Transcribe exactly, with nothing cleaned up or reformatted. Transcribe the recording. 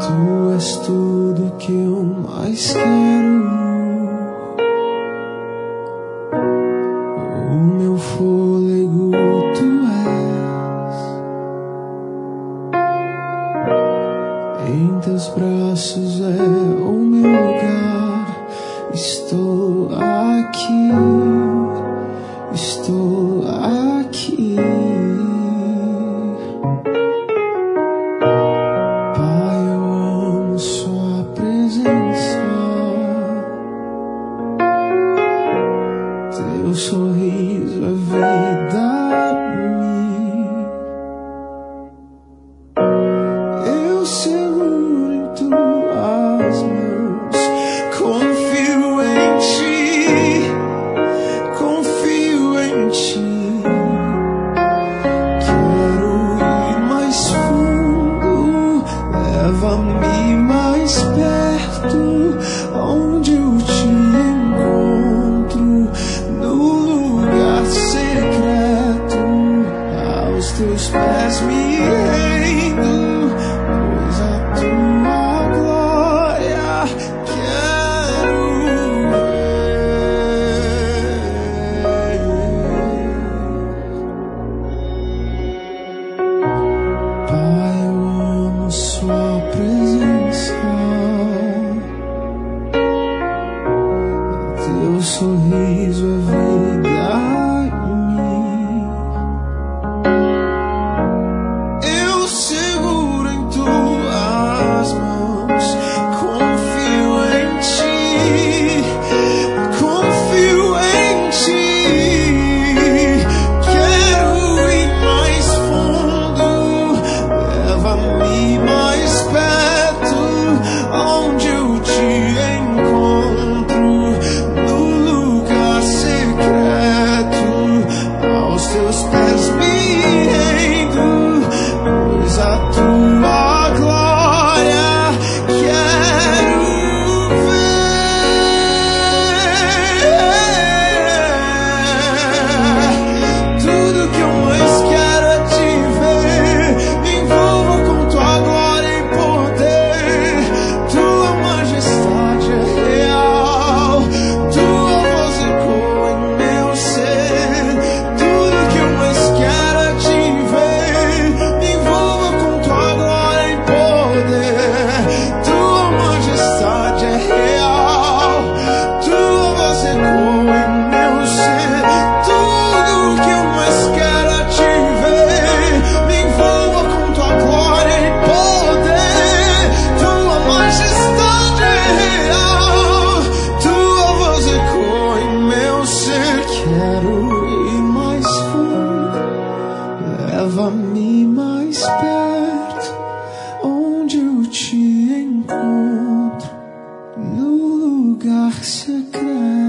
Tu és tudo que eu mais quero. O meu fôlego tu és. Em teus braços é o meu lugar. Estou aqui, estou aqui. Pai, eu amo sua presença. Teu sorriso é vida em mim. Eu seguro em tuas mãos. Confio em ti, confio em ti. Quero ir mais fundo, leva-me mais perto, onde eu te encontro, no lugar secreto, aos teus pés me rendo, pois a tua glória quero ver. Pai, eu amo sua presença. Teu sorriso é vida em mim. Eu seguro em tuas mãos. Confio em ti, confio em ti. Quero ir mais fundo, leva-me mais perto, onde eu te encontro, no lugar secreto, aos teus pés me rendo, pois a tua glória quero ver. Tudo que eu mais quero é te ver. Me envolva com tua glória e poder. Tua majestade é real. Tua voz ecoa em meu ser. Tudo que eu mais quero é te ver. Me envolva com tua glória e poder. Tua majestade é real. Tua voz ecoa em meu ser. Tudo que eu mais quero é te ver. Me envolva com tua glória e poder. Tua majestade é real. Tua voz ecoa em meu ser. Quero ir mais fundo, leva-me mais perto, onde eu te encontro, no lugar secreto.